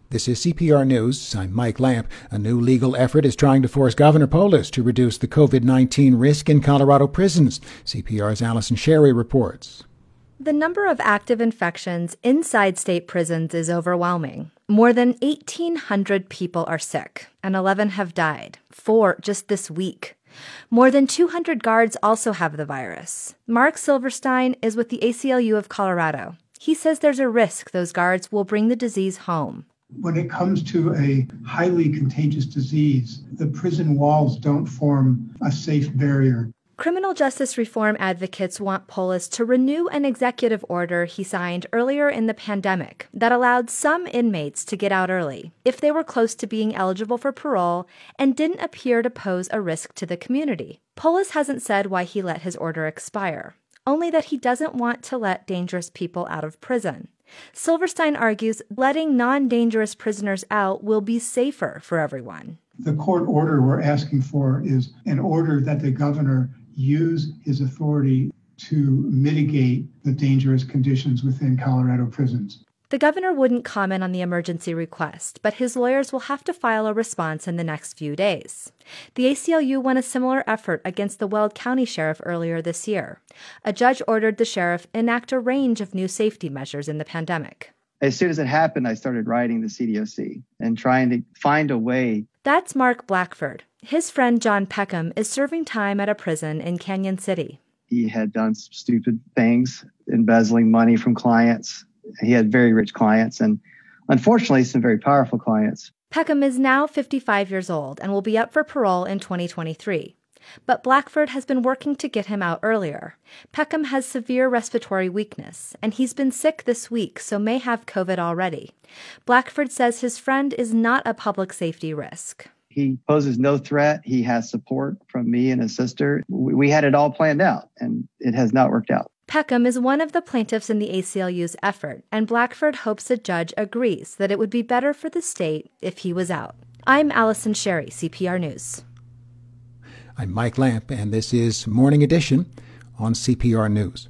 This is CPR News. I'm Mike Lamp. A new legal effort is trying to force Governor Polis to reduce the COVID-19 risk in Colorado prisons. CPR's Allison Sherry reports. The number of active infections inside state prisons is overwhelming. More than 1,800 people are sick, and 11 have died, 4 just this week. More than 200 guards also have the virus. Mark Silverstein is with the ACLU of Colorado. He says there's a risk those guards will bring the disease home. When it comes to a highly contagious disease, the prison walls don't form a safe barrier. Criminal justice reform advocates want Polis to renew an executive order he signed earlier in the pandemic that allowed some inmates to get out early if they were close to being eligible for parole and didn't appear to pose a risk to the community. Polis hasn't said why he let his order expire, only that he doesn't want to let dangerous people out of prison. Silverstein argues letting non-dangerous prisoners out will be safer for everyone. The court order we're asking for is an order that the governor use his authority to mitigate the dangerous conditions within Colorado prisons. The governor wouldn't comment on the emergency request, but his lawyers will have to file a response in the next few days. The ACLU won a similar effort against the Weld County sheriff earlier this year. A judge ordered the sheriff enact a range of new safety measures in the pandemic. As soon as it happened, I started writing the CDOC and trying to find a way. That's Mark Blackford. His friend John Peckham is serving time at a prison in Canyon City. He had done some stupid things, embezzling money from clients. He had very rich clients and, unfortunately, some very powerful clients. Peckham is now 55 years old and will be up for parole in 2023. But Blackford has been working to get him out earlier. Peckham has severe respiratory weakness, and he's been sick this week, so may have COVID already. Blackford says his friend is not a public safety risk. He poses no threat. He has support from me and his sister. We had it all planned out, and it has not worked out. Peckham is one of the plaintiffs in the ACLU's effort, and Blackford hopes a judge agrees that it would be better for the state if he was out. I'm Allison Sherry, CPR News. I'm Mike Lamp, and this is Morning Edition on CPR News.